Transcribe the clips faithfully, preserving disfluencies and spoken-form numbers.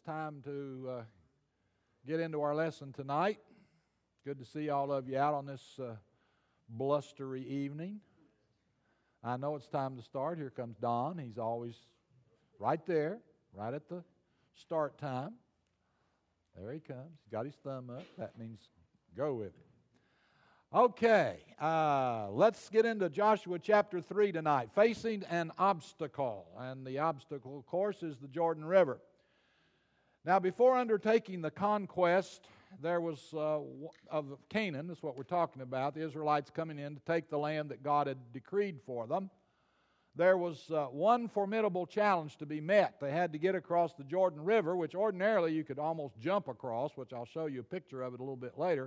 time to uh, get into our lesson tonight. Good to see all of you out on this uh, blustery evening. I know it's time to start. Here comes Don. He's always right there, right at the start time. There he comes. He's got his thumb up. That means go with it. Okay, uh, let's get into Joshua chapter three tonight. Facing an obstacle. And the obstacle, of course, is the Jordan River. Now, before undertaking the conquest, there was uh, of Canaan, that's what we're talking about, the Israelites coming in to take the land that God had decreed for them. There was uh, one formidable challenge to be met. They had to get across the Jordan River, which ordinarily you could almost jump across, which I'll show you a picture of it a little bit later.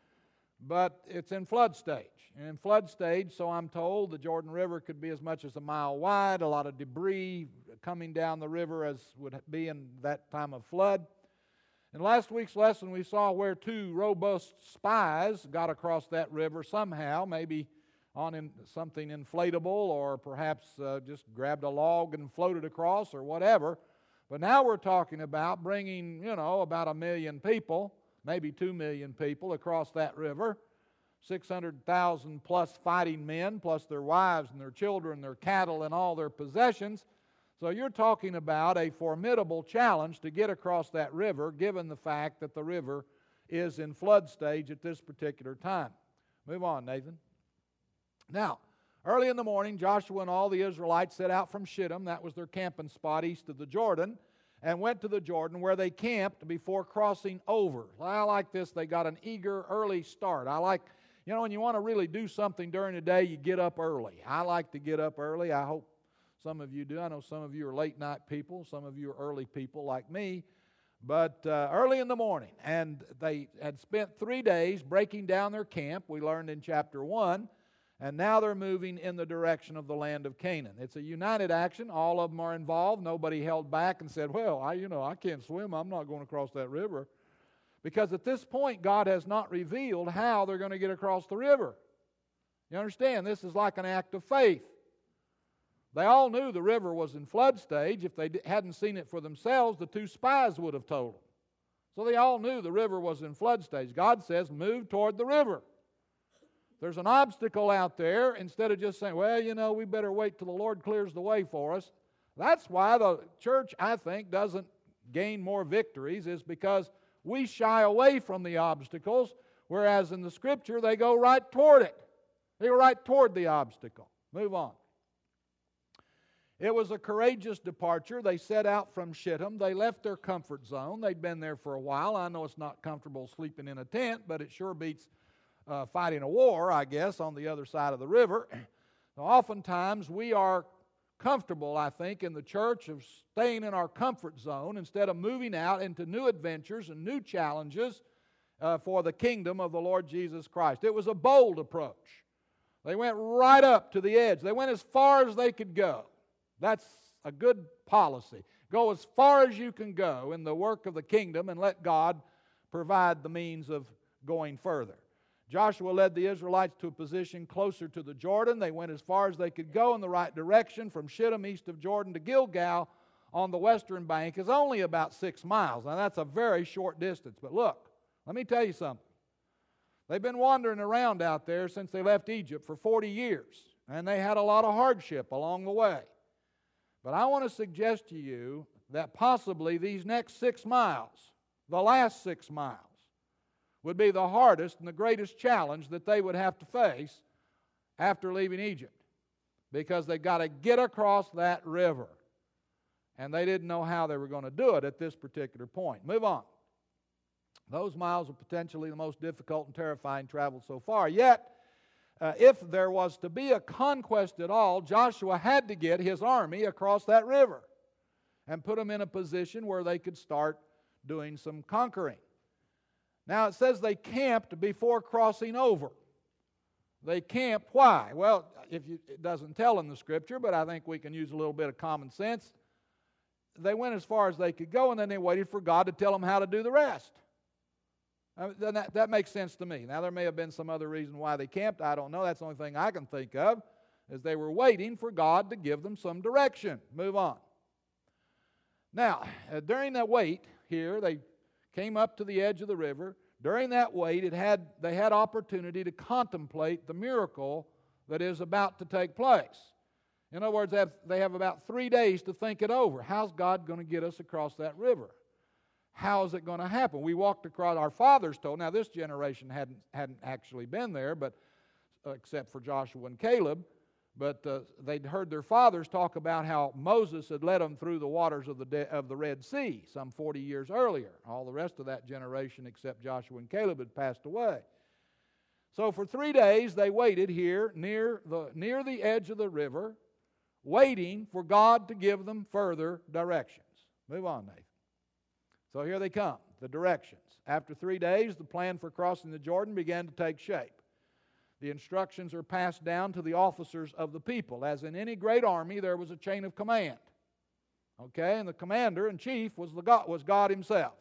But it's in flood stage. And in flood stage, so I'm told, the Jordan River could be as much as a mile wide, a lot of debris coming down the river as would be in that time of flood. In last week's lesson, we saw where two robust spies got across that river somehow, maybe on in something inflatable or perhaps uh, just grabbed a log and floated across or whatever. But now we're talking about bringing, you know, about a million people, maybe two million people across that river, six hundred thousand plus fighting men, plus their wives and their children, their cattle and all their possessions. So you're talking about a formidable challenge to get across that river, given the fact that the river is in flood stage at this particular time. Move on, Nathan. Now, early in the morning, Joshua and all the Israelites set out from Shittim, that was their camping spot east of the Jordan, and went to the Jordan where they camped before crossing over. I like this. They got an eager early start. I like, you know, when you want to really do something during the day, you get up early. I like to get up early. I hope some of you do. I know some of you are late night people. Some of you are early people like me. But uh, early in the morning. And they had spent three days breaking down their camp, we learned in chapter one. And now they're moving in the direction of the land of Canaan. It's a united action. All of them are involved. Nobody held back and said, well, I, you know, I can't swim. I'm not going across that river. Because at this point, God has not revealed how they're going to get across the river. You understand? This is like an act of faith. They all knew the river was in flood stage. If they hadn't seen it for themselves, the two spies would have told them. So they all knew the river was in flood stage. God says, move toward the river. There's an obstacle out there. Instead of just saying, well, you know, we better wait till the Lord clears the way for us. That's why the church, I think, doesn't gain more victories, is because we shy away from the obstacles, whereas in the Scripture, they go right toward it. They go right toward the obstacle. Move on. It was a courageous departure. They set out from Shittim. They left their comfort zone. They'd been there for a while. I know it's not comfortable sleeping in a tent, but it sure beats Uh, fighting a war, I guess, on the other side of the river. Now, oftentimes we are comfortable, I think, in the church of staying in our comfort zone instead of moving out into new adventures and new challenges uh, for the kingdom of the Lord Jesus Christ. It was a bold approach. They went right up to the edge. They went as far as they could go. That's a good policy. Go as far as you can go in the work of the kingdom and let God provide the means of going further. Joshua led the Israelites to a position closer to the Jordan. They went as far as they could go in the right direction. From Shittim east of Jordan to Gilgal on the western bank is only about six miles. Now that's a very short distance. But look, let me tell you something. They've been wandering around out there since they left Egypt for forty years. And they had a lot of hardship along the way. But I want to suggest to you that possibly these next six miles, the last six miles, would be the hardest and the greatest challenge that they would have to face after leaving Egypt. Because they've got to get across that river. And they didn't know how they were going to do it at this particular point. Move on. Those miles are potentially the most difficult and terrifying travel so far. Yet, uh, if there was to be a conquest at all, Joshua had to get his army across that river and put them in a position where they could start doing some conquering. Now, it says they camped before crossing over. They camped. Why? Well, if you, it doesn't tell in the Scripture, but I think we can use a little bit of common sense. They went as far as they could go, and then they waited for God to tell them how to do the rest. I mean, that, that makes sense to me. Now, there may have been some other reason why they camped. I don't know. That's the only thing I can think of, is they were waiting for God to give them some direction. Move on. Now, uh, during that wait, here. They came up to the edge of the river. During that wait, it had, they had opportunity to contemplate the miracle that is about to take place. In other words, they have, they have about three days to think it over. How's God going to get us across that river? How is it going to happen? We walked across, our fathers told, now this generation hadn't, hadn't actually been there, but uh, except for Joshua and Caleb, but uh, they'd heard their fathers talk about how Moses had led them through the waters of the, de- of the Red Sea some forty years earlier. All the rest of that generation except Joshua and Caleb had passed away. So for three days they waited here near the, near the edge of the river, waiting for God to give them further directions. Move on, Nathan. So here they come, the directions. After three days, the plan for crossing the Jordan began to take shape. The instructions are passed down to the officers of the people. As in any great army, there was a chain of command. Okay, and the commander in chief was, the God, was God Himself.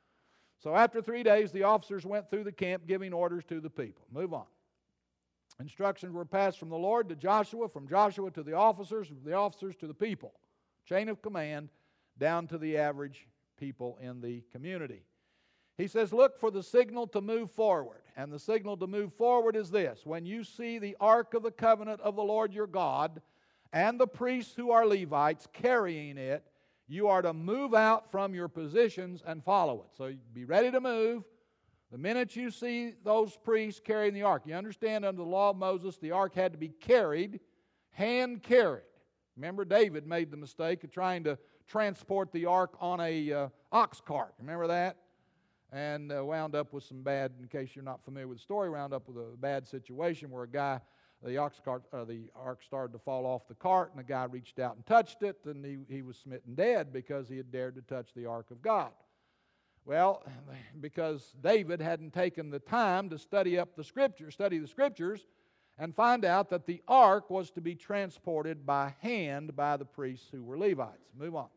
So after three days, the officers went through the camp giving orders to the people. Move on. Instructions were passed from the Lord to Joshua, from Joshua to the officers, from the officers to the people. Chain of command down to the average people in the community. He says, look for the signal to move forward. And the signal to move forward is this: when you see the ark of the covenant of the Lord your God and the priests who are Levites carrying it, you are to move out from your positions and follow it. So be ready to move the minute you see those priests carrying the ark. You understand, under the law of Moses, the ark had to be carried, hand carried. Remember, David made the mistake of trying to transport the ark on a uh, ox cart. Remember that? And uh, wound up with some bad, in case you're not familiar with the story, wound up with a bad situation where a guy, the ox cart, uh, the ark started to fall off the cart, and the guy reached out and touched it, and he, he was smitten dead because he had dared to touch the ark of God. Well, because David hadn't taken the time to study up the Scriptures, study the Scriptures, and find out that the ark was to be transported by hand by the priests who were Levites. Move on.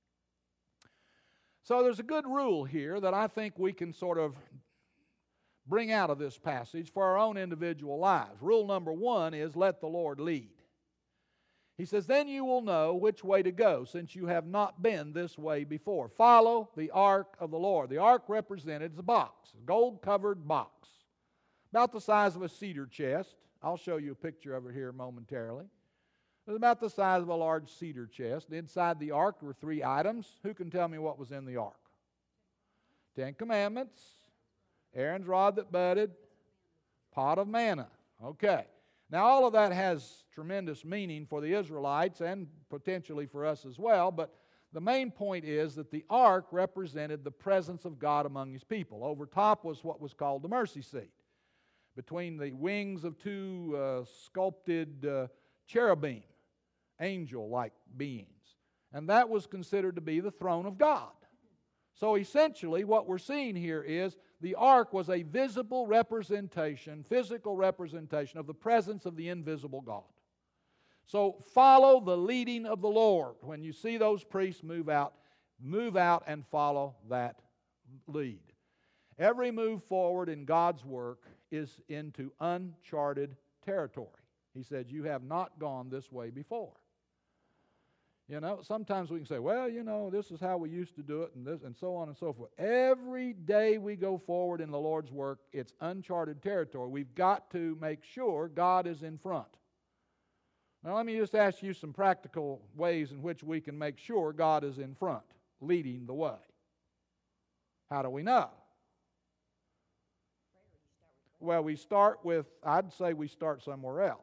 So there's a good rule here that I think we can sort of bring out of this passage for our own individual lives. Rule number one is let the Lord lead. He says, then you will know which way to go, since you have not been this way before. Follow the ark of the Lord. The ark represented is a box, a gold-covered box, about the size of a cedar chest. I'll show you a picture of it here momentarily. It was about the size of a large cedar chest. Inside the ark were three items. Who can tell me what was in the ark? Ten Commandments, Aaron's rod that budded, pot of manna. Okay. Now, all of that has tremendous meaning for the Israelites and potentially for us as well, but the main point is that the ark represented the presence of God among His people. Over top was what was called the mercy seat, between the wings of two uh, sculpted uh, cherubim, angel-like beings. And that was considered to be the throne of God. So essentially what we're seeing here is the ark was a visible representation, physical representation of the presence of the invisible God. So follow the leading of the Lord. When you see those priests move out, move out and follow that lead. Every move forward in God's work is into uncharted territory. He said, you have not gone this way before. You know, sometimes we can say, well, you know, this is how we used to do it, and this, and so on and so forth. Every day we go forward in the Lord's work, it's uncharted territory. We've got to make sure God is in front. Now, let me just ask you some practical ways in which we can make sure God is in front, leading the way. How do we know? Well, we start with, I'd say we start somewhere else.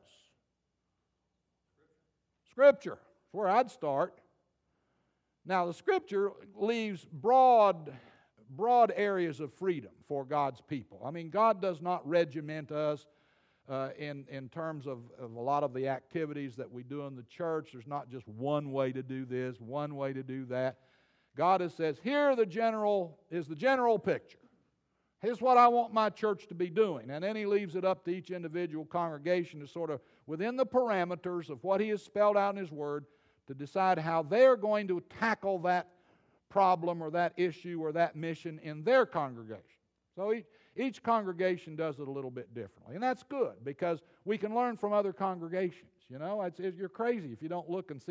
Scripture. Where I'd start. Now, the Scripture leaves broad, broad areas of freedom for God's people. I mean, God does not regiment us uh, in, in terms of, of a lot of the activities that we do in the church. There's not just one way to do this, one way to do that. God has says, here the general is the general picture. Here's what I want my church to be doing. And then He leaves it up to each individual congregation to sort of, within the parameters of what He has spelled out in His Word, to decide how they're going to tackle that problem or that issue or that mission in their congregation. So each, each congregation does it a little bit differently. And that's good because we can learn from other congregations. You know, it's, it's, you're crazy if you don't look and see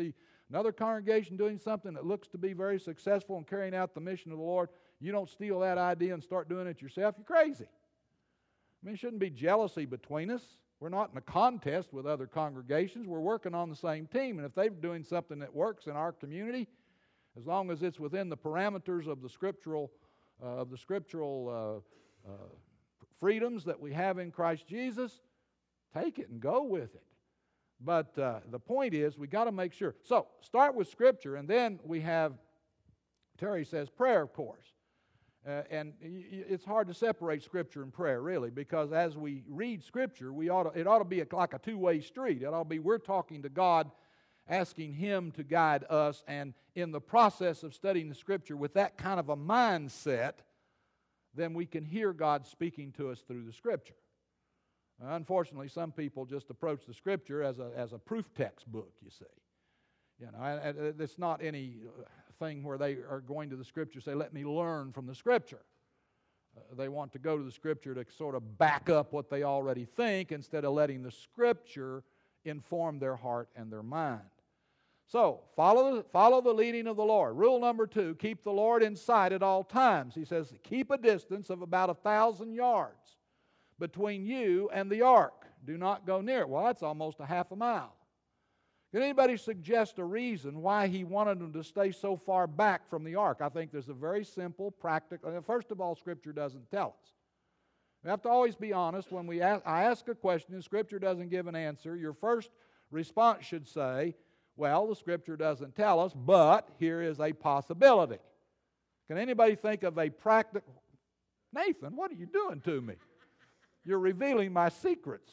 another congregation doing something that looks to be very successful in carrying out the mission of the Lord, you don't steal that idea and start doing it yourself, you're crazy. I mean, there shouldn't be jealousy between us. We're not in a contest with other congregations. We're working on the same team. And if they're doing something that works in our community, as long as it's within the parameters of the scriptural, uh, of the scriptural uh, uh, freedoms that we have in Christ Jesus, take it and go with it. But uh, the point is, we got to make sure. So, start with Scripture, and then we have, Terry says, prayer, of course. Uh, and it's hard to separate Scripture and prayer, really, because as we read Scripture, we ought to, it ought to be a, like a two-way street. It ought to be we're talking to God, asking Him to guide us, and in the process of studying the Scripture with that kind of a mindset, then we can hear God speaking to us through the Scripture. Uh, unfortunately, some people just approach the Scripture as a, as a proof text book, you see. You know, and, and it's not any thing where they are going to the Scripture and say, let me learn from the Scripture. Uh, they want to go to the Scripture to sort of back up what they already think instead of letting the Scripture inform their heart and their mind. So, follow, follow the leading of the Lord. Rule number two, keep the Lord in sight at all times. He says, keep a distance of about a thousand yards between you and the ark. Do not go near it. Well, that's almost a half a mile. Can anybody suggest a reason why he wanted them to stay so far back from the ark? I think there's a very simple, practical. First of all, Scripture doesn't tell us. We have to always be honest. When we ask, I ask a question and Scripture doesn't give an answer, your first response should say, well, the Scripture doesn't tell us, but here is a possibility. Can anybody think of a practical... Nathan, what are you doing to me? You're revealing my secrets.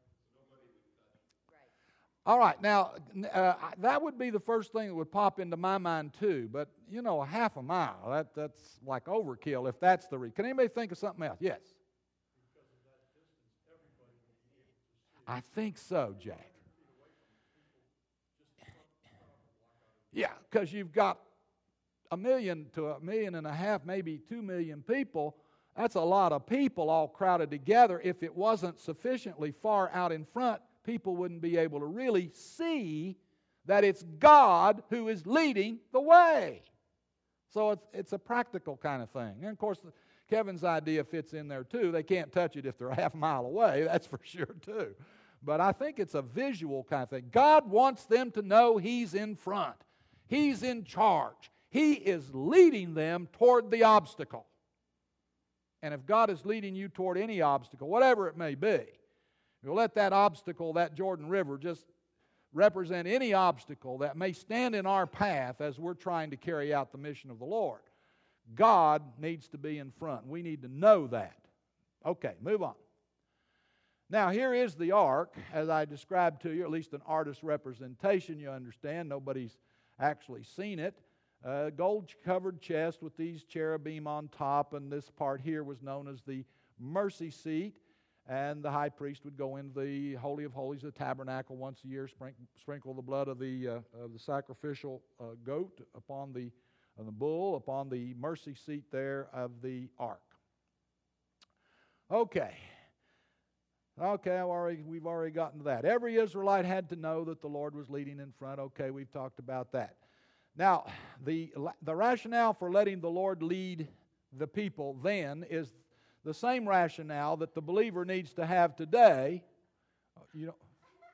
All right, now, uh, that would be the first thing that would pop into my mind too, but, you know, a half a mile, that, that's like overkill if that's the reason. Can anybody think of something else? Yes? I think so, Jack. Yeah, because you've got a million to a million and a half, maybe two million people. That's a lot of people all crowded together. If it wasn't sufficiently far out in front, people wouldn't be able to really see that it's God who is leading the way. So it's, it's a practical kind of thing. And of course, Kevin's idea fits in there too. They can't touch it if they're a half mile away, that's for sure too. But I think it's a visual kind of thing. God wants them to know He's in front. He's in charge. He is leading them toward the obstacle. And if God is leading you toward any obstacle, whatever it may be, you'll let that obstacle, that Jordan River, just represent any obstacle that may stand in our path as we're trying to carry out the mission of the Lord. God needs to be in front. We need to know that. Okay, move on. Now, here is the ark, as I described to you, at least an artist's representation, you understand. Nobody's actually seen it. Uh, gold-covered chest with these cherubim on top, and this part here was known as the mercy seat. And the high priest would go into the Holy of Holies, the tabernacle, once a year, sprinkle, sprinkle the blood of the uh, of the sacrificial uh, goat upon the, uh, the bull, upon the mercy seat there of the ark. Okay. Okay, I've already, we've already gotten to that. Every Israelite had to know that the Lord was leading in front. Okay, we've talked about that. Now, the, the rationale for letting the Lord lead the people then is the same rationale that the believer needs to have today. You know,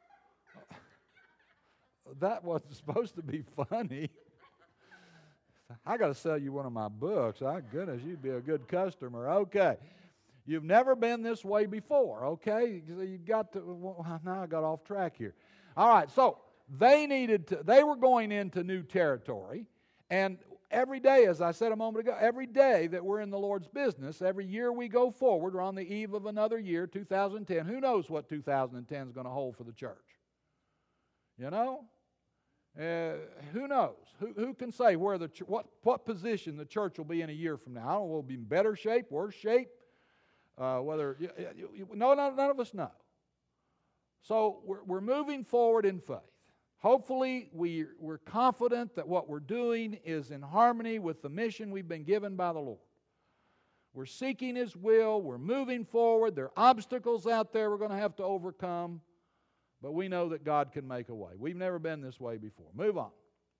that wasn't supposed to be funny. I got to sell you one of my books. My goodness, you'd be a good customer. Okay. You've never been this way before, okay? So you've got to, well, now I got off track here. All right, so they needed to, they were going into new territory, and every day, as I said a moment ago, every day that we're in the Lord's business, every year we go forward, we're on the eve of another year, two thousand ten. Who knows what two thousand ten is going to hold for the church? You know? Uh, who knows? Who, who can say where the what, what position the church will be in a year from now? I don't know, will it be in better shape, worse shape? Uh, whether you, you, you, no, no, none of us know. So we're, we're moving forward in faith. Hopefully, we, we're confident that what we're doing is in harmony with the mission we've been given by the Lord. We're seeking His will. We're moving forward. There are obstacles out there we're going to have to overcome. But we know that God can make a way. We've never been this way before. Move on.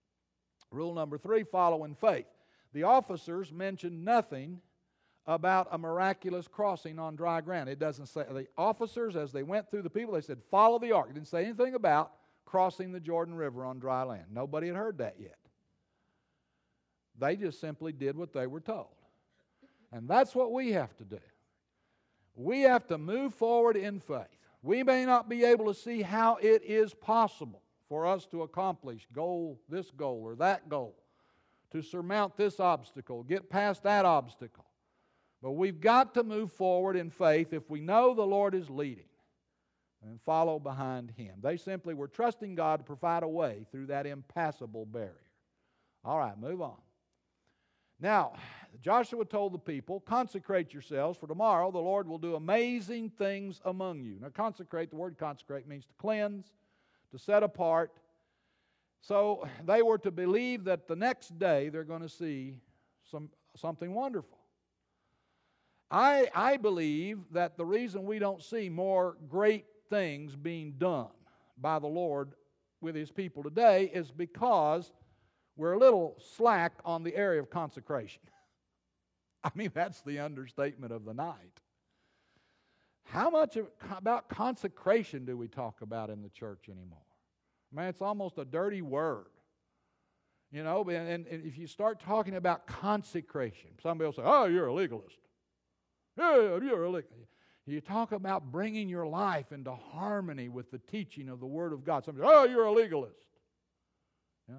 Rule number three, follow in faith. The officers mentioned nothing about a miraculous crossing on dry ground. It doesn't say, the officers, as they went through the people, they said, follow the ark. It didn't say anything about crossing the Jordan River on dry land. Nobody had heard that yet. They just simply did what they were told. And that's what we have to do. We have to move forward in faith. We may not be able to see how it is possible for us to accomplish goal, this goal or that goal, to surmount this obstacle, get past that obstacle. But we've got to move forward in faith if we know the Lord is leading and follow behind Him. They simply were trusting God to provide a way through that impassable barrier. All right, move on. Now, Joshua told the people, consecrate yourselves, for tomorrow the Lord will do amazing things among you. Now, consecrate, the word consecrate means to cleanse, to set apart. So they were to believe that the next day they're going to see some, something wonderful. I, I believe that the reason we don't see more great things being done by the Lord with His people today is because we're a little slack on the area of consecration. I mean, that's the understatement of the night. How much of, about consecration do we talk about in the church anymore? Man, it's almost a dirty word. You know, and, and if you start talking about consecration, somebody will say, oh, you're a legalist. Yeah, you're a legalist. You talk about bringing your life into harmony with the teaching of the Word of God. Somebody says, oh, you're a legalist. Yeah.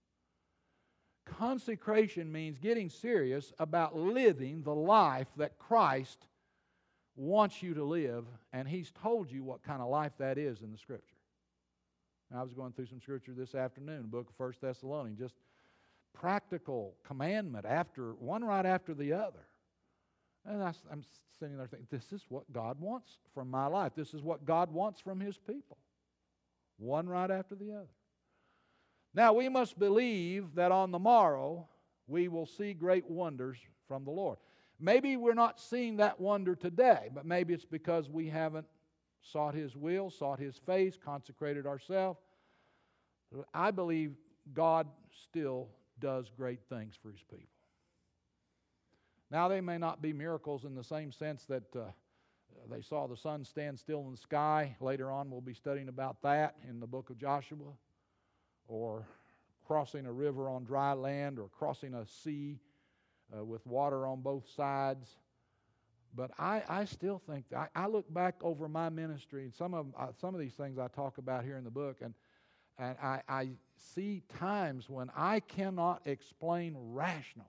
Consecration means getting serious about living the life that Christ wants you to live, and He's told you what kind of life that is in the Scripture. Now, I was going through some Scripture this afternoon, the book of First Thessalonians, just practical commandment after one right after the other. And I, I'm sitting there thinking, this is what God wants from my life. This is what God wants from His people. One right after the other. Now, we must believe that on the morrow we will see great wonders from the Lord. Maybe we're not seeing that wonder today, but maybe it's because we haven't sought His will, sought His face, consecrated ourselves. I believe God still does great things for His people. Now, they may not be miracles in the same sense that uh, they saw the sun stand still in the sky. Later on, we'll be studying about that in the book of Joshua. Or crossing a river on dry land, or crossing a sea uh, with water on both sides. But I, I still think, I, I look back over my ministry, and some of, uh, some of these things I talk about here in the book, and, and I, I see times when I cannot explain rationally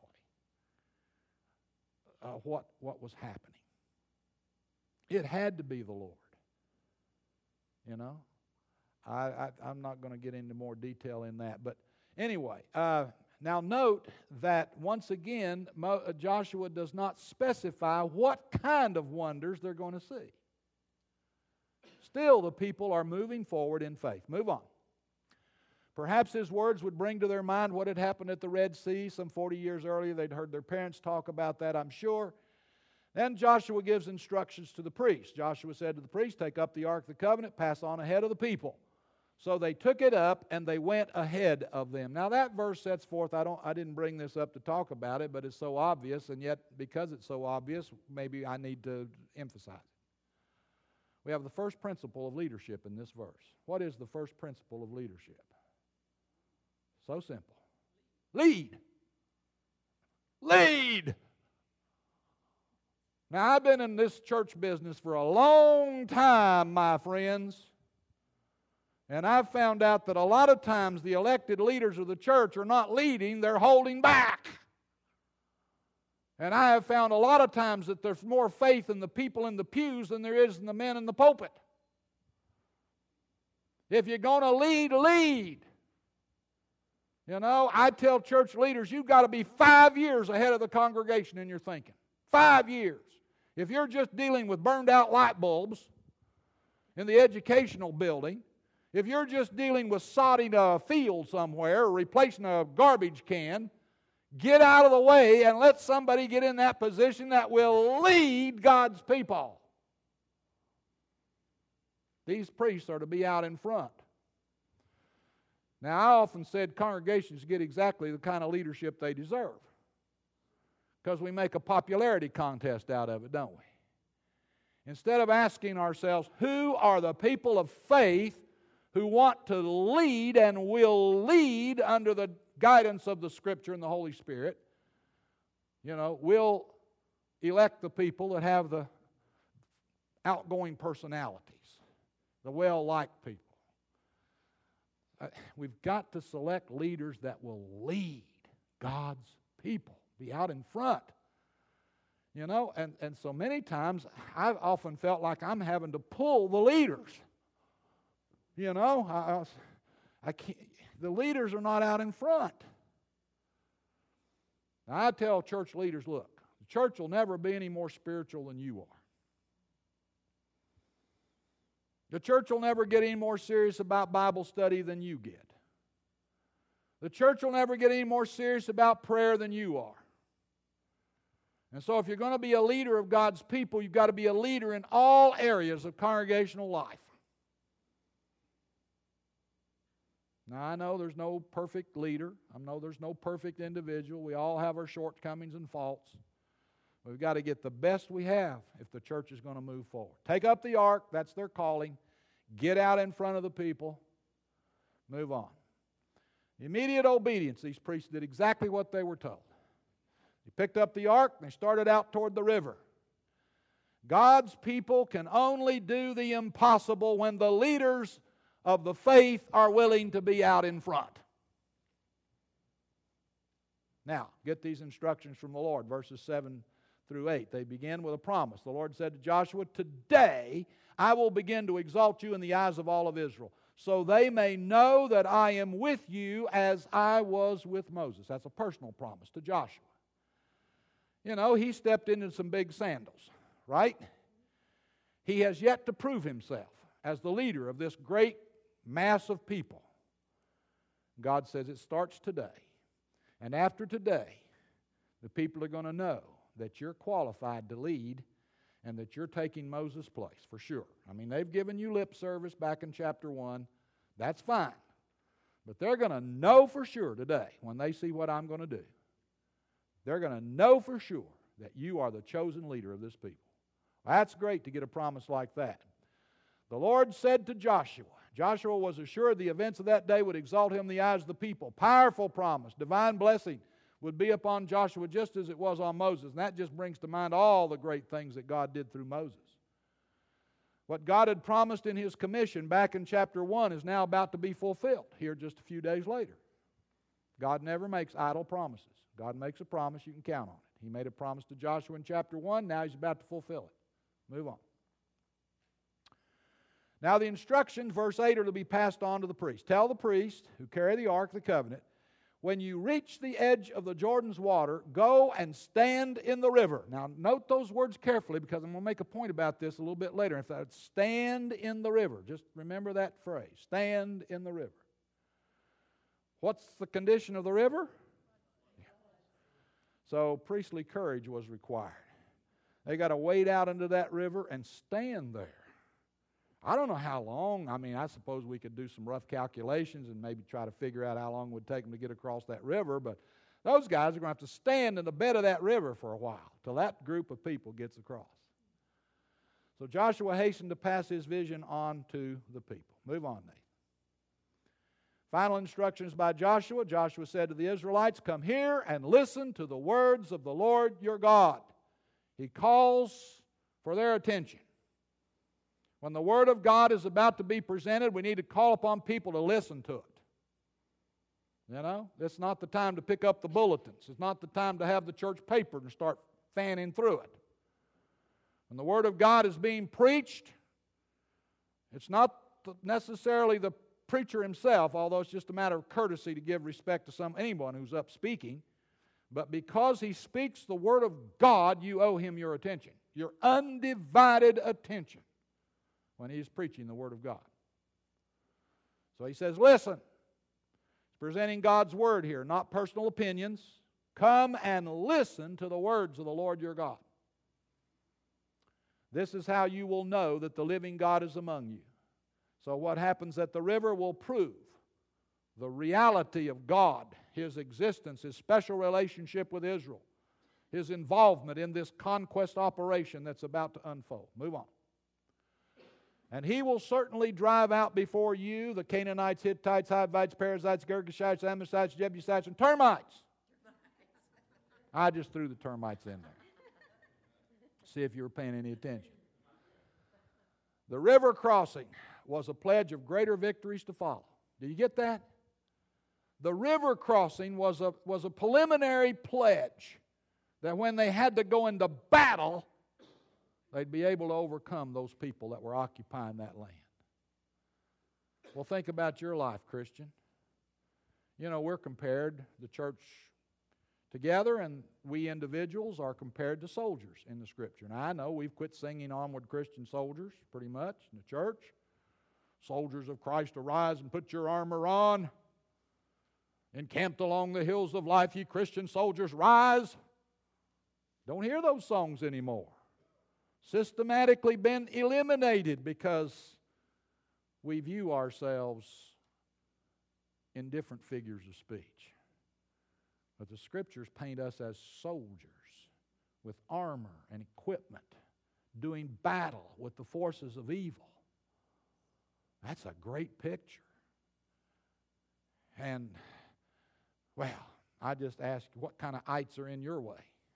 uh, what, what was happening. It had to be the Lord, you know. I, I, I'm not going to get into more detail in that. But anyway, uh, now note that once again, Mo, uh, Joshua does not specify what kind of wonders they're going to see. Still, the people are moving forward in faith. Move on. Perhaps his words would bring to their mind what had happened at the Red Sea some forty years earlier. They'd heard their parents talk about that, I'm sure. Then Joshua gives instructions to the priests. Joshua said to the priests, take up the Ark of the Covenant, pass on ahead of the people. So they took it up and they went ahead of them. Now that verse sets forth, I don't I didn't bring this up to talk about it, but it's so obvious, and yet because it's so obvious, maybe I need to emphasize it. We have the first principle of leadership in this verse. What is the first principle of leadership? So simple. Lead. Lead. Now I've been in this church business for a long time, my friends. And I've found out that a lot of times the elected leaders of the church are not leading, they're holding back. And I have found a lot of times that there's more faith in the people in the pews than there is in the men in the pulpit. If you're going to lead, lead. You know, I tell church leaders, you've got to be five years ahead of the congregation in your thinking. Five years. If you're just dealing with burned out light bulbs in the educational building, if you're just dealing with sodding a field somewhere or replacing a garbage can, get out of the way and let somebody get in that position that will lead God's people. These priests are to be out in front. Now, I often said congregations get exactly the kind of leadership they deserve, because we make a popularity contest out of it, don't we? Instead of asking ourselves, who are the people of faith who want to lead and will lead under the guidance of the Scripture and the Holy Spirit, you know, we'll elect the people that have the outgoing personalities, the well-liked people. Uh, we've got to select leaders that will lead God's people, be out in front. You know, and, and so many times I've often felt like I'm having to pull the leaders. You know, I, I can't, the leaders are not out in front. Now, I tell church leaders, look, the church will never be any more spiritual than you are. The church will never get any more serious about Bible study than you get. The church will never get any more serious about prayer than you are. And so if you're going to be a leader of God's people, you've got to be a leader in all areas of congregational life. Now, I know there's no perfect leader. I know there's no perfect individual. We all have our shortcomings and faults. We've got to get the best we have if the church is going to move forward. Take up the ark. That's their calling. Get out in front of the people. Move on. Immediate obedience. These priests did exactly what they were told. They picked up the ark and they started out toward the river. God's people can only do the impossible when the leaders of the faith are willing to be out in front. Now, get these instructions from the Lord, verses seven through eight. They begin with a promise. The Lord said to Joshua, "Today I will begin to exalt you in the eyes of all of Israel, so they may know that I am with you as I was with Moses." That's a personal promise to Joshua. You know, he stepped into some big sandals, right? He has yet to prove himself as the leader of this great mass of people. God says it starts today. And after today, the people are going to know that you're qualified to lead and that you're taking Moses' place, for sure. I mean, they've given you lip service back in chapter one. That's fine. But they're going to know for sure today, when they see what I'm going to do, they're going to know for sure that you are the chosen leader of this people. That's great to get a promise like that. The Lord said to Joshua, Joshua was assured the events of that day would exalt him in the eyes of the people. Powerful promise, divine blessing would be upon Joshua just as it was on Moses. And that just brings to mind all the great things that God did through Moses. What God had promised in His commission back in chapter one is now about to be fulfilled here just a few days later. God never makes idle promises. God makes a promise, you can count on it. He made a promise to Joshua in chapter one, now He's about to fulfill it. Move on. Now the instructions, verse eight, are to be passed on to the priest. Tell the priest who carry the ark of the covenant, when you reach the edge of the Jordan's water, go and stand in the river. Now note those words carefully, because I'm going to make a point about this a little bit later. If that stand in the river, just remember that phrase, stand in the river. What's the condition of the river? Yeah. So priestly courage was required. They got to wade out into that river and stand there. I don't know how long. I mean, I suppose we could do some rough calculations and maybe try to figure out how long it would take them to get across that river, but those guys are going to have to stand in the bed of that river for a while till that group of people gets across. So Joshua hastened to pass his vision on to the people. Move on, Nathan. Final instructions by Joshua. Joshua said to the Israelites, "Come here and listen to the words of the Lord your God." He calls for their attention. When the Word of God is about to be presented, we need to call upon people to listen to it. You know, it's not the time to pick up the bulletins. It's not the time to have the church paper and start fanning through it. When the Word of God is being preached, it's not necessarily the preacher himself, although it's just a matter of courtesy to give respect to some anyone who's up speaking. But because he speaks the Word of God, you owe him your attention, your undivided attention, when he is preaching the Word of God. So he says, listen. He's presenting God's Word here, not personal opinions. Come and listen to the words of the Lord your God. This is how you will know that the living God is among you. So what happens at the river will prove the reality of God, His existence, His special relationship with Israel, His involvement in this conquest operation that's about to unfold. Move on. And He will certainly drive out before you the Canaanites, Hittites, Hivites, Perizzites, Girgashites, Amalekites, Jebusites, and termites. I just threw the termites in there. See if you were paying any attention. The river crossing was a pledge of greater victories to follow. Do you get that? The river crossing was a, was a preliminary pledge that when they had to go into battle, they'd be able to overcome those people that were occupying that land. Well, think about your life, Christian. You know, we're compared, the church together, and we individuals are compared to soldiers in the Scripture. Now, I know we've quit singing Onward Christian Soldiers, pretty much, in the church. Soldiers of Christ, arise and put your armor on. Encamped along the hills of life, ye Christian soldiers, rise. Don't hear those songs anymore. Systematically been eliminated because we view ourselves in different figures of speech. But the Scriptures paint us as soldiers with armor and equipment, doing battle with the forces of evil. That's a great picture. And, well, I just ask you, what kind of ites are in your way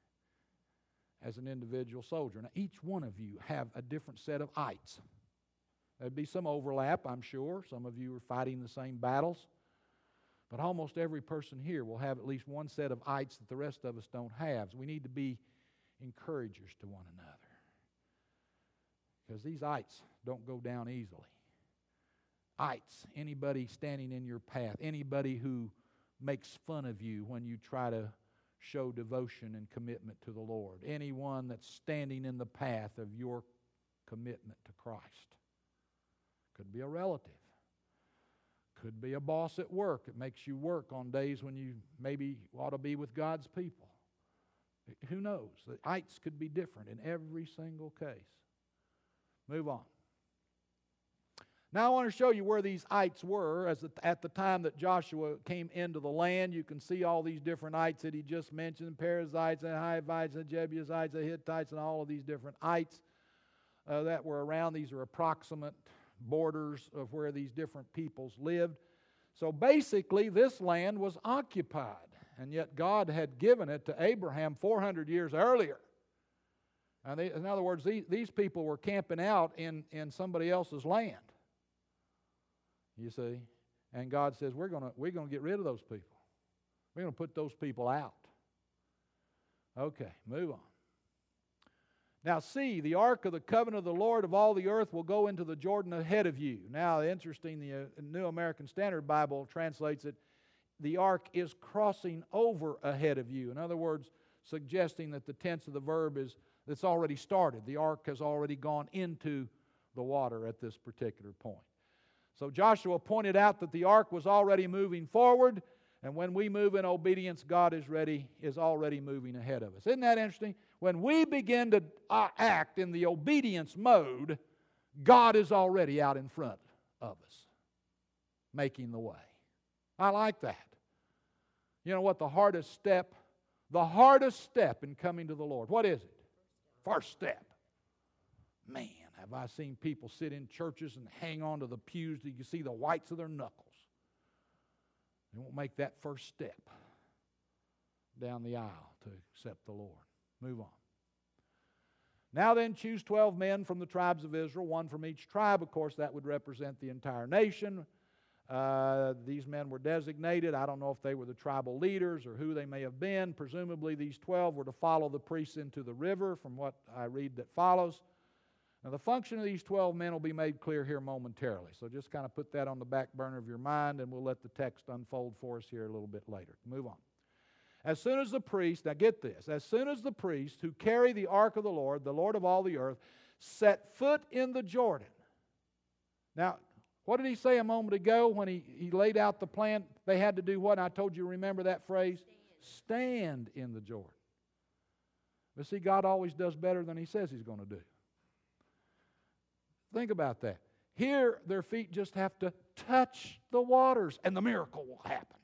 as an individual soldier? Now, each one of you have a different set of ites. There'd be some overlap, I'm sure. Some of you are fighting the same battles. But almost every person here will have at least one set of ites that the rest of us don't have. So we need to be encouragers to one another. Because these ites don't go down easily. Ites, anybody standing in your path, anybody who makes fun of you when you try to show devotion and commitment to the Lord, anyone that's standing in the path of your commitment to Christ. Could be a relative. Could be a boss at work that makes you work on days when you maybe ought to be with God's people. Who knows? The ites could be different in every single case. Move on. Now I want to show you where these ites were as at the time that Joshua came into the land. You can see all these different ites that he just mentioned, Perizzites and Hivites and Jebusites and Hittites and all of these different ites uh, that were around. These are approximate borders of where these different peoples lived. So basically this land was occupied, and yet God had given it to Abraham four hundred years earlier. And they, in other words, these, these people were camping out in, in somebody else's land. You see? And God says, we're going we're going to get rid of those people. We're going to put those people out. Okay, move on. Now see, the ark of the covenant of the Lord of all the earth will go into the Jordan ahead of you. Now, interesting, the uh, New American Standard Bible translates it, the ark is crossing over ahead of you. In other words, suggesting that the tense of the verb is, it's already started. The ark has already gone into the water at this particular point. So Joshua pointed out that the ark was already moving forward, and when we move in obedience, God is ready, is already moving ahead of us. Isn't that interesting? When we begin to uh, act in the obedience mode, God is already out in front of us, making the way. I like that. You know what the hardest step, the hardest step in coming to the Lord, what is it? First step. Man, have I seen people sit in churches and hang on to the pews that you can see the whites of their knuckles. They won't make that first step down the aisle to accept the Lord. Move on. Now then, choose twelve men from the tribes of Israel, one from each tribe. Of course, that would represent the entire nation. Uh, these men were designated. I don't know if they were the tribal leaders or who they may have been. Presumably, these twelve were to follow the priests into the river, from what I read that follows. Now, the function of these twelve men will be made clear here momentarily. So just kind of put that on the back burner of your mind, and we'll let the text unfold for us here a little bit later. Move on. As soon as the priest, now get this, as soon as the priests who carry the ark of the Lord, the Lord of all the earth, set foot in the Jordan. Now, what did he say a moment ago when he, he laid out the plan? They had to do what? I told you, remember that phrase? Stand. Stand in the Jordan. But see, God always does better than He says He's going to do. Think about that. Here, their feet just have to touch the waters, and the miracle will happen.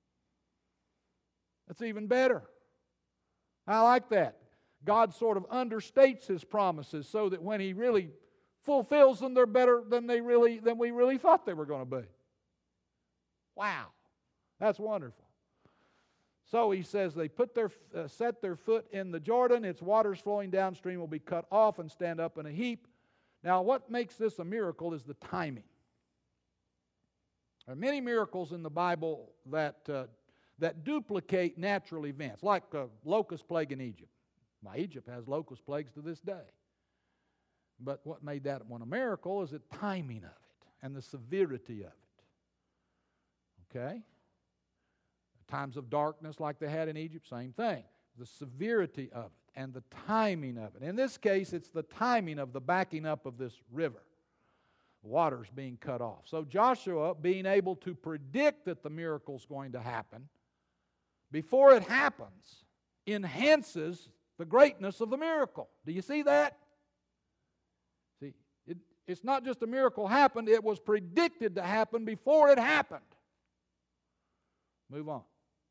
That's even better. I like that. God sort of understates His promises so that when He really fulfills them, they're better than they really than we really thought they were going to be. Wow, that's wonderful. So He says they put their uh, set their foot in the Jordan. Its waters flowing downstream will be cut off and stand up in a heap. Now, what makes this a miracle is the timing. There are many miracles in the Bible that uh, that duplicate natural events, like the locust plague in Egypt. Now, Egypt has locust plagues to this day. But what made that one a miracle is the timing of it and the severity of it. Okay? Times of darkness like they had in Egypt, same thing. The severity of it and the timing of it. In this case, it's the timing of the backing up of this river. Water's being cut off. So Joshua, being able to predict that the miracle's going to happen, before it happens, enhances the greatness of the miracle. Do you see that? See, it, it's not just a miracle happened, it was predicted to happen before it happened. Move on.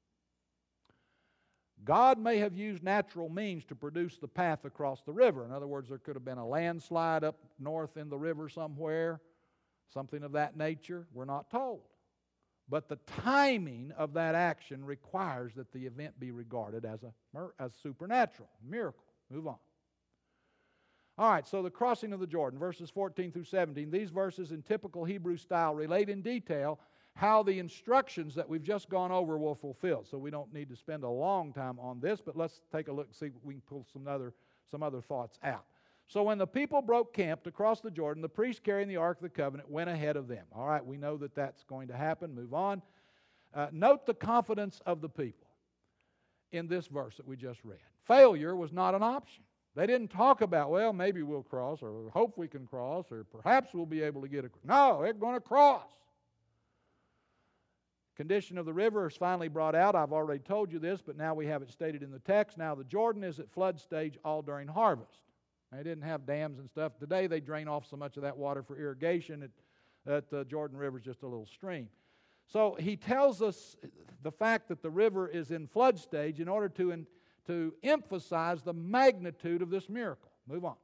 God may have used natural means to produce the path across the river. In other words, there could have been a landslide up north in the river somewhere, something of that nature. We're not told. But the timing of that action requires that the event be regarded as a as supernatural, miracle. Move on. All right, so the crossing of the Jordan, verses fourteen through seventeen. These verses in typical Hebrew style relate in detail how the instructions that we've just gone over will fulfill. So we don't need to spend a long time on this, but let's take a look and see if we can pull some other, some other thoughts out. So when the people broke camp to cross the Jordan, the priest carrying the Ark of the Covenant went ahead of them. All right, we know that that's going to happen. Move on. Uh, note the confidence of the people in this verse that we just read. Failure was not an option. They didn't talk about, well, maybe we'll cross, or hope we can cross, or perhaps we'll be able to get across. No, they're going to cross. Condition of the river is finally brought out. I've already told you this, but now we have it stated in the text. Now the Jordan is at flood stage all during harvest. They didn't have dams and stuff. Today they drain off so much of that water for irrigation that, that the Jordan River is just a little stream. So he tells us the fact that the river is in flood stage in order to, in, to emphasize the magnitude of this miracle. Move on.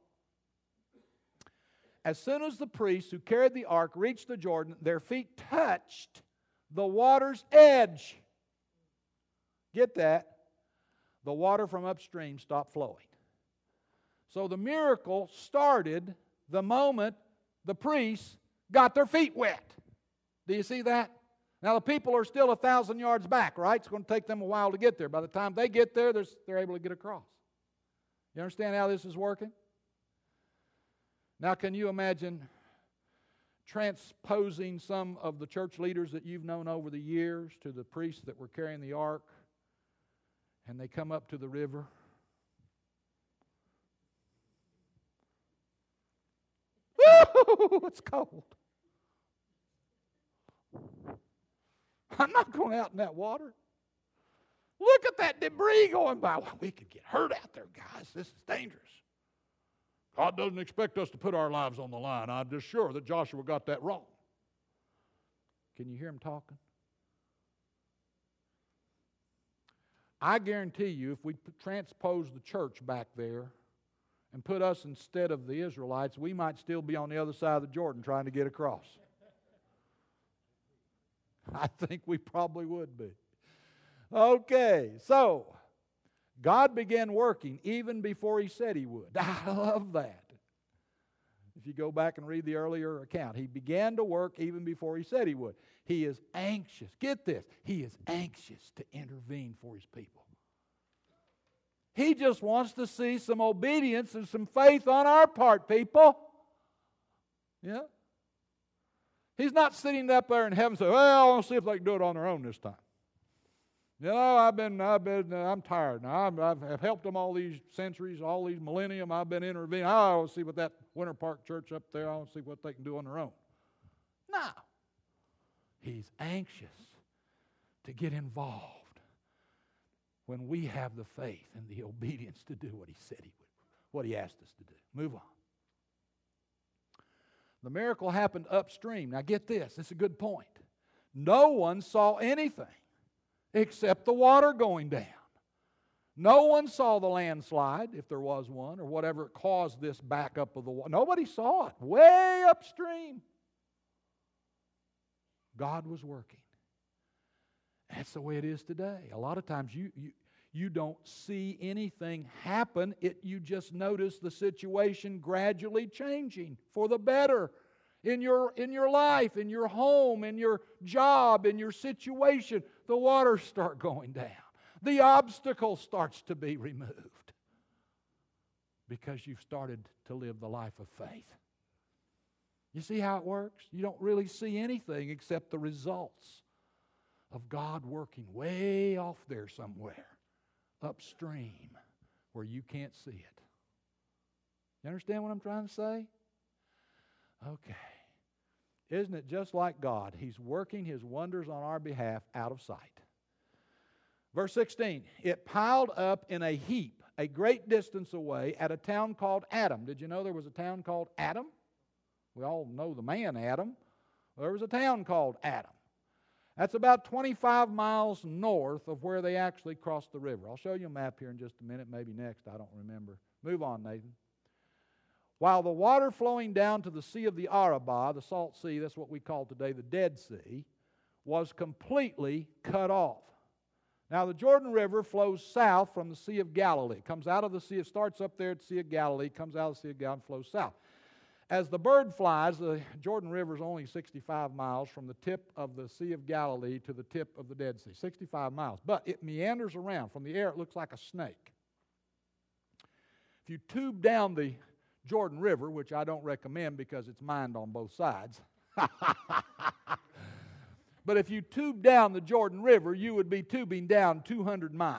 As soon as the priests who carried the ark reached the Jordan, their feet touched the water's edge. Get that? The water from upstream stopped flowing. So the miracle started the moment the priests got their feet wet. Do you see that? Now the people are still a thousand yards back, right? It's going to take them a while to get there. By the time they get there, they're, they're able to get across. You understand how this is working? Now can you imagine transposing some of the church leaders that you've known over the years to the priests that were carrying the ark, and they come up to the river? Woo! It's cold. I'm not going out in that water. Look at that debris going by. Well, we could get hurt out there, guys. This is dangerous. God doesn't expect us to put our lives on the line. I'm just sure that Joshua got that wrong. Can you hear him talking? I guarantee you, if we transpose the church back there and put us instead of the Israelites, we might still be on the other side of the Jordan trying to get across. I think we probably would be. Okay, so God began working even before He said He would. I love that. If you go back and read the earlier account, He began to work even before He said He would. He is anxious. Get this. He is anxious to intervene for His people. He just wants to see some obedience and some faith on our part, people. Yeah? He's not sitting up there in heaven saying, well, I want to see if they can do it on their own this time. You know, I've been, I've been, uh, I'm tired now. I've, I've helped them all these centuries, all these millennium. I've been intervening. I want to see what that Winter Park Church up there, I want to see what they can do on their own. No. He's anxious to get involved when we have the faith and the obedience to do what He said He would, what He asked us to do. Move on. The miracle happened upstream. Now get this, this is a good point. No one saw anything except the water going down. No one saw the landslide, if there was one, or whatever caused this backup of the water. Nobody saw it. Way upstream. God was working. That's the way it is today. A lot of times you, you, you don't see anything happen. It, you just notice the situation gradually changing for the better in your, in your life, in your home, in your job, in your situation. The waters start going down. The obstacle starts to be removed because you've started to live the life of faith. You see how it works? You don't really see anything except the results of God working way off there somewhere, upstream, where you can't see it. You understand what I'm trying to say? Okay. Isn't it just like God? He's working His wonders on our behalf out of sight. Verse sixteen, it piled up in a heap a great distance away at a town called Adam. Did you know there was a town called Adam? We all know the man Adam. There was a town called Adam. That's about twenty-five miles north of where they actually crossed the river. I'll show you a map here in just a minute, maybe next, I don't remember. Move on, Nathan. While the water flowing down to the Sea of the Arabah, the Salt Sea, that's what we call today the Dead Sea, was completely cut off. Now, the Jordan River flows south from the Sea of Galilee. It comes out of the sea, it starts up there at the Sea of Galilee, comes out of the Sea of Galilee and flows south. As the bird flies, the Jordan River is only sixty-five miles from the tip of the Sea of Galilee to the tip of the Dead Sea. sixty-five miles. But it meanders around. From the air, it looks like a snake. If you tube down the Jordan River, which I don't recommend because it's mined on both sides, but if you tube down the Jordan River, you would be tubing down two hundred miles.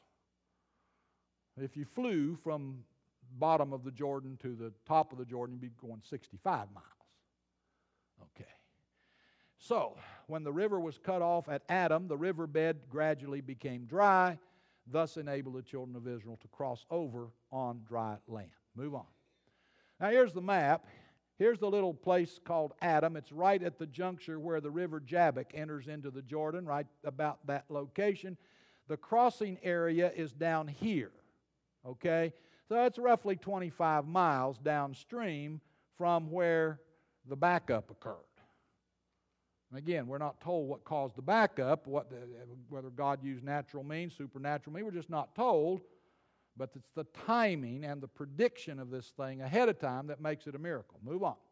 If you flew from bottom of the Jordan to the top of the Jordan, you'd be going sixty-five miles. Okay. So, when the river was cut off at Adam, the riverbed gradually became dry, thus enabled the children of Israel to cross over on dry land. Move on. Now here's the map. Here's the little place called Adam. It's right at the juncture where the river Jabbok enters into the Jordan, right about that location. The crossing area is down here, okay? So that's roughly twenty-five miles downstream from where the backup occurred. And again, we're not told what caused the backup, what the, whether God used natural means, supernatural means. We're just not told. But it's the timing and the prediction of this thing ahead of time that makes it a miracle. Move on.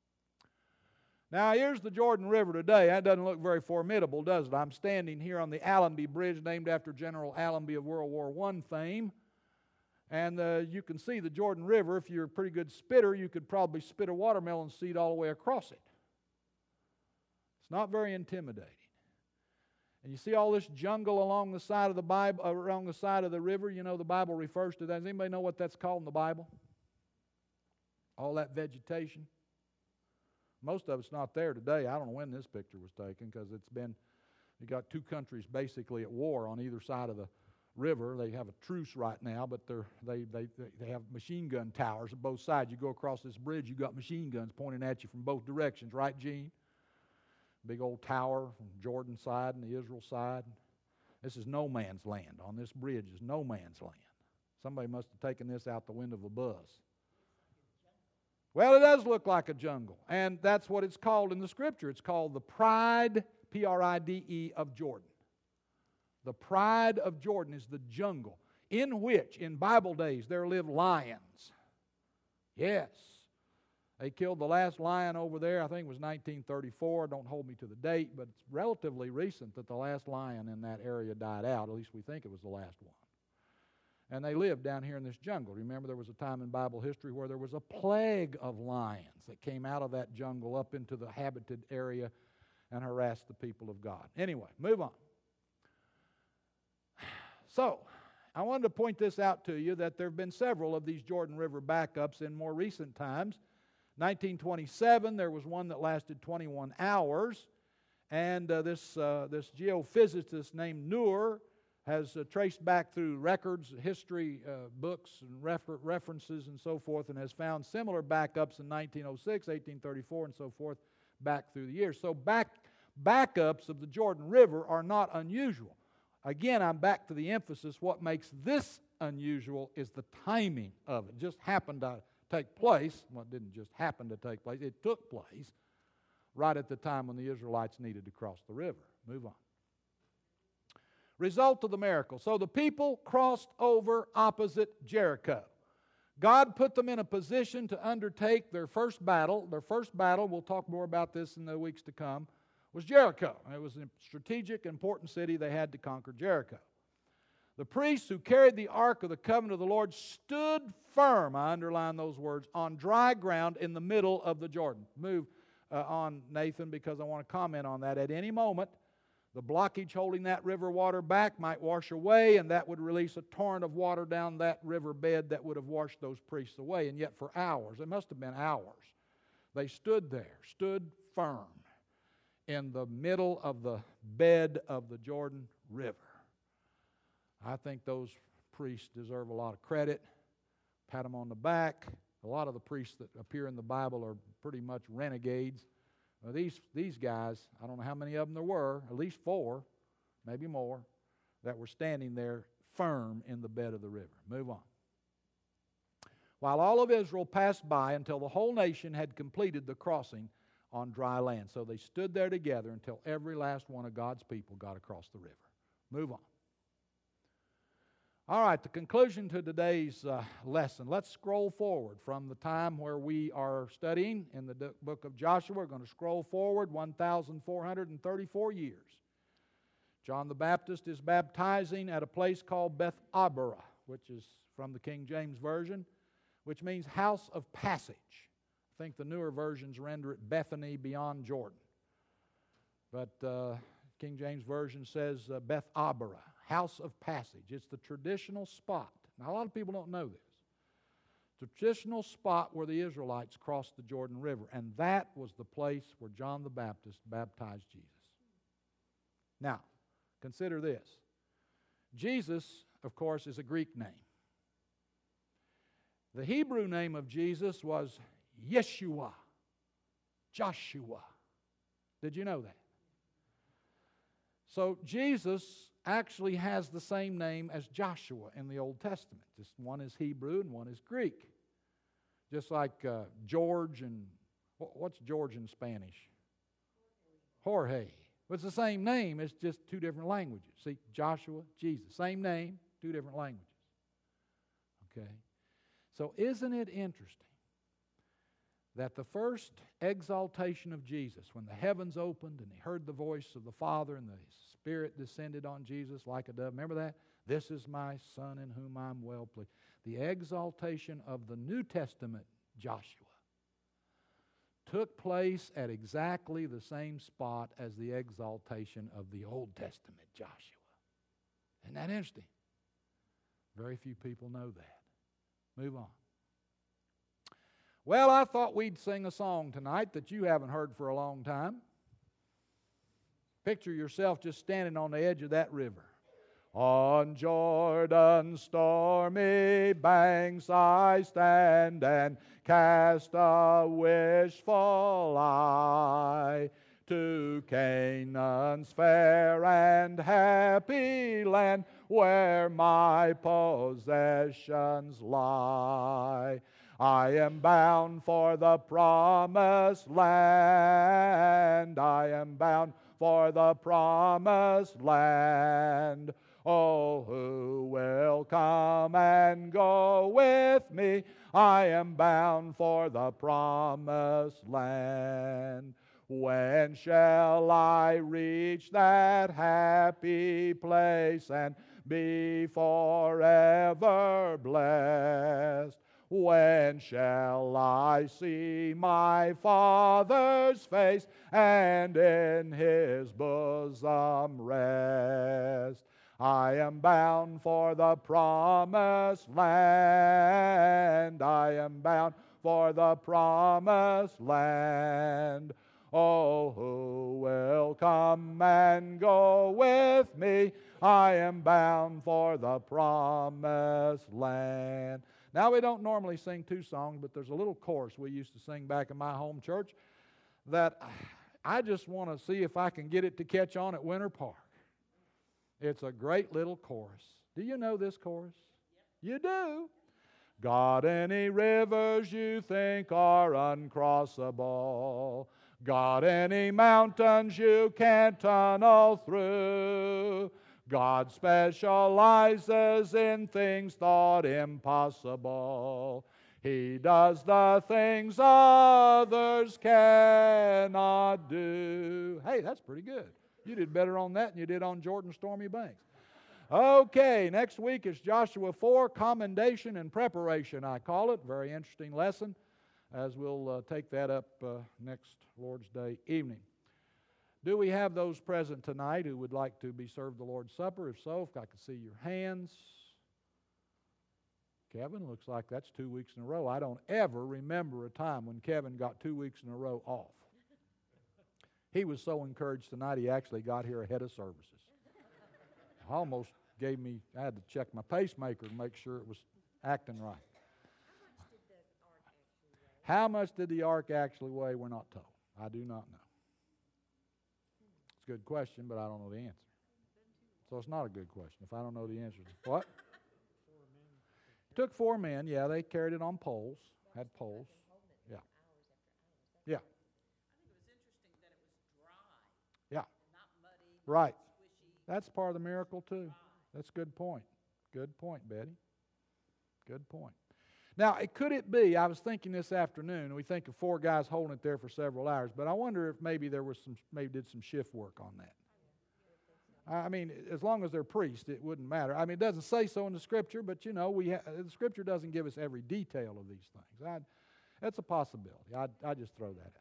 Now, here's the Jordan River today. That doesn't look very formidable, does it? I'm standing here on the Allenby Bridge, named after General Allenby of World War One fame. And uh, you can see the Jordan River. If you're a pretty good spitter, you could probably spit a watermelon seed all the way across it. It's not very intimidating. And you see all this jungle along the side of the Bible, along the side of the river. You know, the Bible refers to that. Does anybody know what that's called in the Bible? All that vegetation. Most of it's not there today. I don't know when this picture was taken because it's been, you got two countries basically at war on either side of the river. They have a truce right now, but they're, they, they, they have machine gun towers at both sides. You go across this bridge, you got machine guns pointing at you from both directions, right, Gene? Big old tower from Jordan side and the Israel side. This is no man's land. On this bridge is no man's land. Somebody must have taken this out the window of a bus. Well, it does look like a jungle, and that's what it's called in the Scripture. It's called the Pride, P R I D E, of Jordan. The Pride of Jordan is the jungle in which, in Bible days, there lived lions. Yes. They killed the last lion over there, I think it was nineteen thirty-four. Don't hold me to the date, but it's relatively recent that the last lion in that area died out. At least we think it was the last one. And they lived down here in this jungle. Remember, there was a time in Bible history where there was a plague of lions that came out of that jungle up into the habited area and harassed the people of God. Anyway, move on. So, I wanted to point this out to you that there have been several of these Jordan River backups in more recent times. nineteen twenty-seven, there was one that lasted twenty-one hours, and uh, this, uh, this geophysicist named Noor has uh, traced back through records, history uh, books, and refer- references and so forth, and has found similar backups in nineteen oh six, eighteen thirty-four, and so forth back through the years. So back backups of the Jordan River are not unusual. Again, I'm back to the emphasis. What makes this unusual is the timing of it. It just happened to take place. Well, it didn't just happen to take place. It took place right at the time when the Israelites needed to cross the river. Move on. Result of the miracle. So the people crossed over opposite Jericho. God put them in a position to undertake their first battle. Their first battle, we'll talk more about this in the weeks to come, was Jericho. It was a strategic, important city. They had to conquer Jericho. The priests who carried the Ark of the Covenant of the Lord stood firm, I underline those words, on dry ground in the middle of the Jordan. Move uh, on, Nathan, because I want to comment on that. At any moment, the blockage holding that river water back might wash away, and that would release a torrent of water down that river bed that would have washed those priests away. And yet for hours, it must have been hours, they stood there, stood firm in the middle of the bed of the Jordan River. I think those priests deserve a lot of credit. Pat them on the back. A lot of the priests that appear in the Bible are pretty much renegades. Now these, these guys, I don't know how many of them there were, at least four, maybe more, that were standing there firm in the bed of the river. Move on. While all of Israel passed by until the whole nation had completed the crossing on dry land. So they stood there together until every last one of God's people got across the river. Move on. All right, the conclusion to today's uh, lesson. Let's scroll forward from the time where we are studying in the book of Joshua. We're going to scroll forward one thousand four hundred thirty-four years. John the Baptist is baptizing at a place called Beth Arbara, which is from the King James Version, which means house of passage. I think the newer versions render it Bethany beyond Jordan. But uh, King James Version says uh, Beth Arbara, house of passage. It's the traditional spot. Now, a lot of people don't know this. The traditional spot where the Israelites crossed the Jordan River, and that was the place where John the Baptist baptized Jesus. Now, consider this. Jesus, of course, is a Greek name. The Hebrew name of Jesus was Yeshua, Joshua. Did you know that? So Jesus actually has the same name as Joshua in the Old Testament. Just one is Hebrew and one is Greek. Just like uh, George and, what's George in Spanish? Jorge. It's the same name, it's just two different languages. See, Joshua, Jesus, same name, two different languages. Okay? So isn't it interesting that the first exaltation of Jesus, when the heavens opened and he heard the voice of the Father and the Spirit descended on Jesus like a dove. Remember that? This is my Son in whom I'm well pleased. The exaltation of the New Testament Joshua took place at exactly the same spot as the exaltation of the Old Testament Joshua. Isn't that interesting? Very few people know that. Move on. Well, I thought we'd sing a song tonight that you haven't heard for a long time. Picture yourself just standing on the edge of that river. On Jordan's stormy banks I stand and cast a wishful eye to Canaan's fair and happy land where my possessions lie. I am bound for the promised land. I am bound for the promised land. Oh, who will come and go with me? I am bound for the promised land. When shall I reach that happy place and be forever blessed? When shall I see my Father's face and in His bosom rest? I am bound for the promised land. I am bound for the promised land. Oh, who will come and go with me? I am bound for the promised land. Now, we don't normally sing two songs, but there's a little chorus we used to sing back in my home church that I just want to see if I can get it to catch on at Winter Park. It's a great little chorus. Do you know this chorus? You do. God, any rivers you think are uncrossable. God, any mountains you can't tunnel through. God specializes in things thought impossible. He does the things others cannot do. Hey, that's pretty good. You did better on that than you did on Jordan's Stormy Banks. Okay, next week is Joshua four, Commendation and Preparation, I call it. Very interesting lesson, as we'll uh, take that up uh, next Lord's Day evening. Do we have those present tonight who would like to be served the Lord's Supper? If so, if I could see your hands. Kevin, looks like that's two weeks in a row. I don't ever remember a time when Kevin got two weeks in a row off. He was so encouraged tonight, he actually got here ahead of services. Almost gave me, I had to check my pacemaker to make sure it was acting right. How much did the ark actually weigh? We're not told. I do not know. It's a good question, but I don't know the answer. So it's not a good question if I don't know the answer. What? It took four men, yeah, they carried it on poles, had poles. Yeah. Yeah. Yeah. Right. That's part of the miracle too. That's a good point. Good point, Betty. Good point. Now, it, could it be, I was thinking this afternoon, we think of four guys holding it there for several hours, but I wonder if maybe there was some, maybe did some shift work on that. I mean, as long as they're priests, it wouldn't matter. I mean, it doesn't say so in the Scripture, but you know, we ha- the Scripture doesn't give us every detail of these things. I, that's a possibility. I I just throw that out.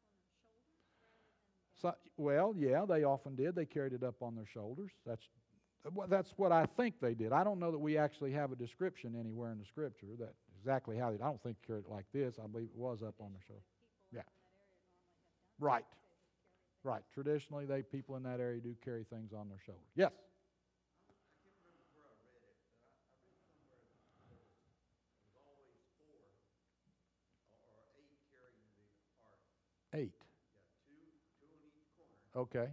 So, well, yeah, they often did. They carried it up on their shoulders. That's that's what I think they did. I don't know that we actually have a description anywhere in the Scripture that exactly how they. I don't think they carried it like this. I believe it was up on their shoulders. Yeah. Right. Right. Traditionally, they people in that area do carry things on their shoulders. Yes. Eight. Okay.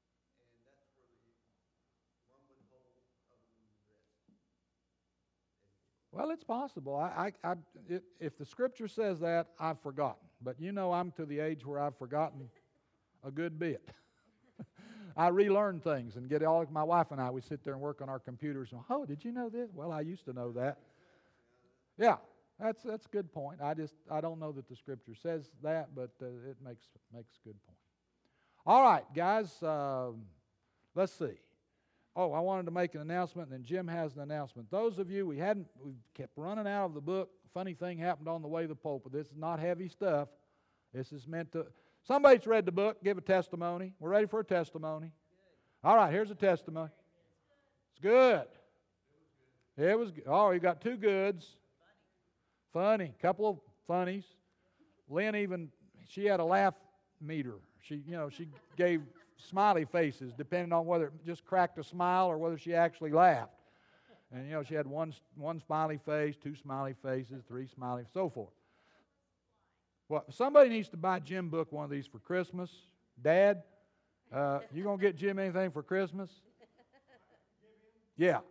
Well, it's possible. I, I, I it, if the Scripture says that, I've forgotten. But you know, I'm to the age where I've forgotten a good bit. I relearn things and get all. My wife and I, we sit there and work on our computers. And, oh, did you know this? Well, I used to know that. Yeah, that's that's a good point. I just I don't know that the Scripture says that, but uh, it makes makes a good point. All right, guys. Uh, let's see. Oh, I wanted to make an announcement, and then Jim has an announcement. Those of you, we hadn't, we kept running out of the book. Funny thing happened on the way to the pulpit. This is not heavy stuff. This is meant to, somebody's read the book, give a testimony. We're ready for a testimony. All right, here's a testimony. It's good. It was good. Oh, you got two goods. Funny, couple of funnies. Lynn even, she had a laugh meter. She, you know, she gave smiley faces, depending on whether it just cracked a smile or whether she actually laughed. And, you know, she had one one smiley face, two smiley faces, three smiley, so forth. Well, somebody needs to buy Jim Book one of these for Christmas. Dad, uh, you going to get Jim anything for Christmas? Yeah.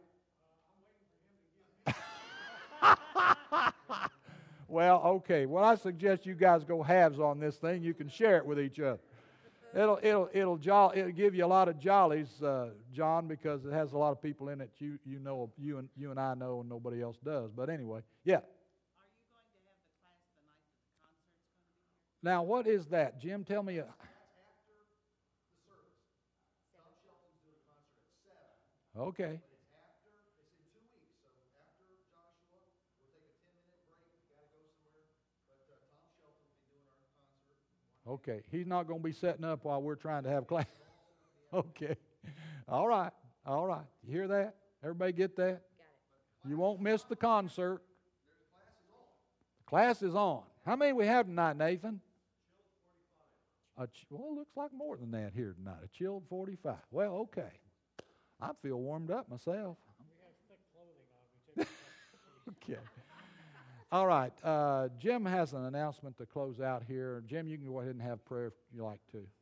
Well, okay. Well, I suggest you guys go halves on this thing. You can share it with each other. It'll it'll it'll jolly, it'll give you a lot of jollies, uh, John, because it has a lot of people in it you you know you and you and I know and nobody else does. But anyway, yeah. Are you going to have the class the night that the concert's going to be here? Now, what is that, Jim? Tell me. A, That's after the service. Tom Shelton's doing a concert at seven. Okay. But it's after. It's in two weeks. So after Joshua, we'll take a ten-minute break. If you got to go somewhere. But uh, Tom Shelton will be doing our concert. Okay, he's not going to be setting up while we're trying to have class. Okay, all right, all right. You hear that? Everybody get that? You won't miss the concert. The class is on. How many we have tonight, Nathan? A ch- well, it looks like more than that here tonight. A chilled forty-five. Well, okay. I feel warmed up myself. We have thick clothing on. We take Okay. All right. Uh, Jim has an announcement to close out here. Jim, you can go ahead and have prayer if you like to.